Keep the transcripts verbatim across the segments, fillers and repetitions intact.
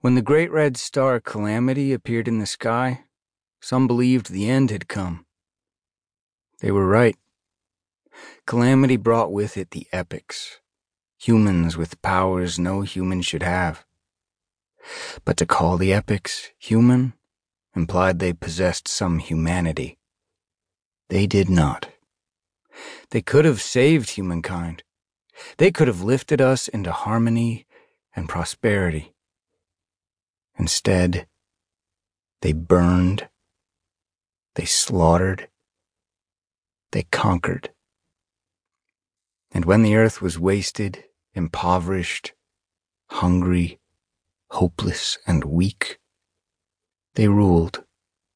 When the great red star Calamity appeared in the sky, some believed the end had come. They were right. Calamity brought with it the epics, humans with powers no human should have. But to call the epics human implied they possessed some humanity. They did not. They could have saved humankind. They could have lifted us into harmony and prosperity. Instead, they burned, they slaughtered, they conquered. And when the earth was wasted, impoverished, hungry, hopeless, and weak, they ruled.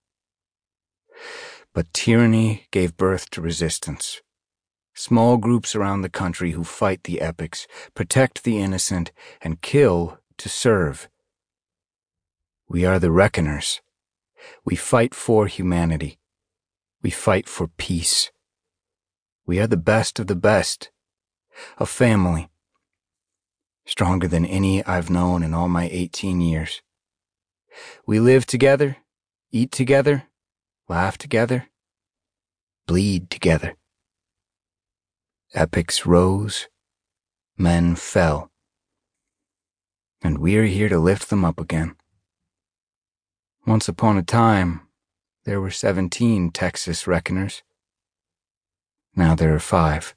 But tyranny gave birth to resistance. Small groups around the country who fight the epics, protect the innocent, and kill to serve. We are the Reckoners. We fight for humanity. We fight for peace. We are the best of the best. A family. Stronger than any I've known in all my eighteen years. We live together, eat together, laugh together, bleed together. Epics rose, men fell. And we are here to lift them up again. Once upon a time, there were seventeen Texas Reckoners. Now there are five.